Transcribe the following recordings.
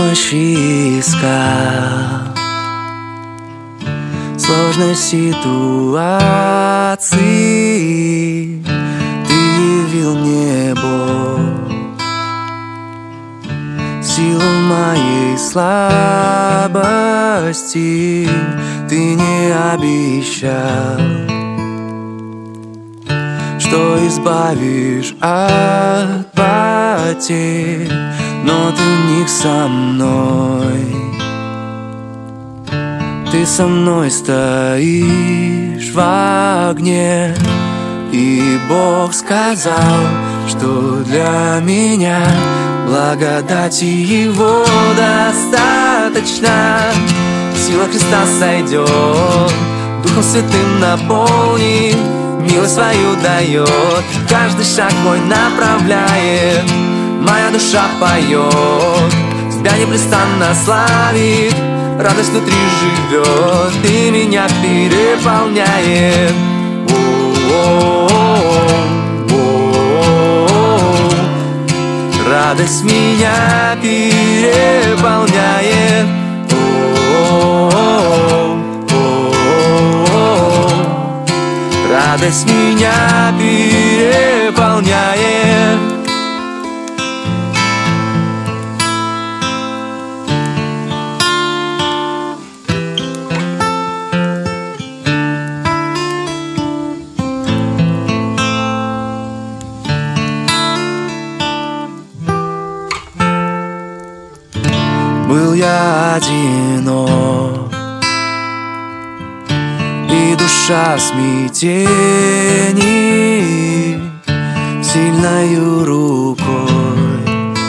помощь искал в сложной ситуации. Ты явил мне, Бог, силу моей слабости. Ты не обещал, что избавишь от потерь, но ты в них со мной. Ты со мной стоишь в огне, и Бог сказал, что для меня благодати Его достаточно. Сила Христа сойдет, Духом Святым наполнит, милость свою дает, каждый шаг мой направляет. Моя душа поет, Тебя непрестанно славит, радость внутри живет и меня переполняет. Радость меня переполняет. Радость меня переполняет. Был я одинок, и душа в смятении, сильною рукой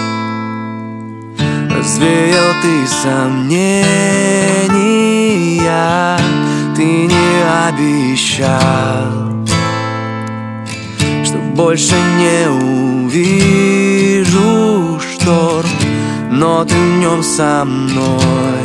развеял ты сомнения. Ты не обещал, что больше не увижу шторм, но ты в нем со мной.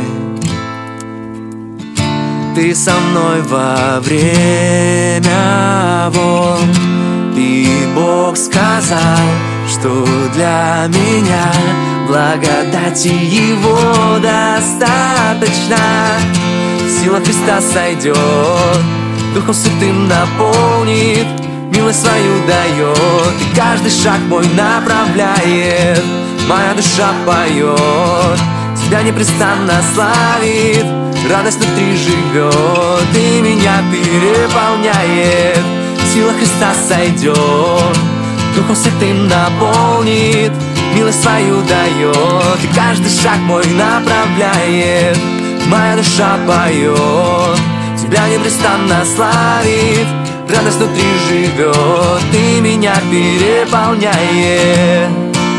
Ты со мной во время волн, и Бог сказал, что для меня благодати Его достаточно. Сила Христа сойдет, Духом Святым наполнит, милость свою дает, и каждый шаг мой направляет. Моя душа поет, Тебя непрестанно славит, радость внутри живет и меня переполняет. Сила Христа сойдет, Духом Святым наполнит, милость свою дает, и каждый шаг мой направляет. Моя душа поет, Тебя непрестанно славит, радость внутри живет и меня переполняет.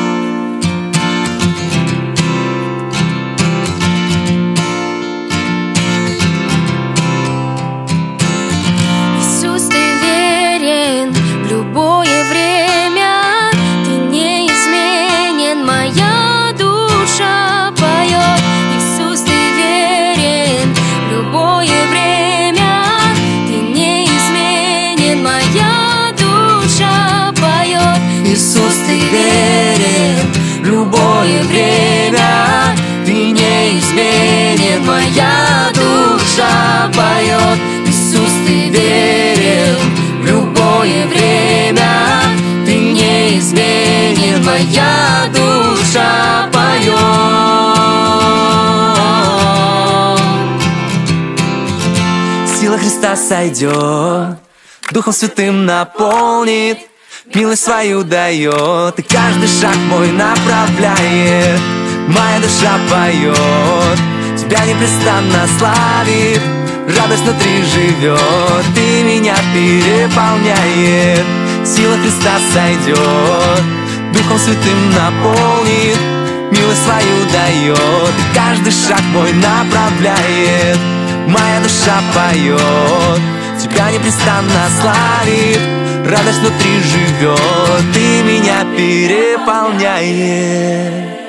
Иисус, Ты верен в любое время, Ты неизменен, моя душа поет. Иисус, Ты верен в любое время, Ты неизменен, моя душа поет. Сила Христа сойдет, Духом Святым наполнит, милость свою дает, и каждый шаг мой направляет. Моя душа поет, Тебя непрестанно славит, радость внутри живет и меня переполняет. Сила Христа сойдет, Духом Святым наполнит, милость свою дает, и каждый шаг мой направляет. Моя душа поет, Тебя непрестанно славит, радость внутри живет и меня переполняет.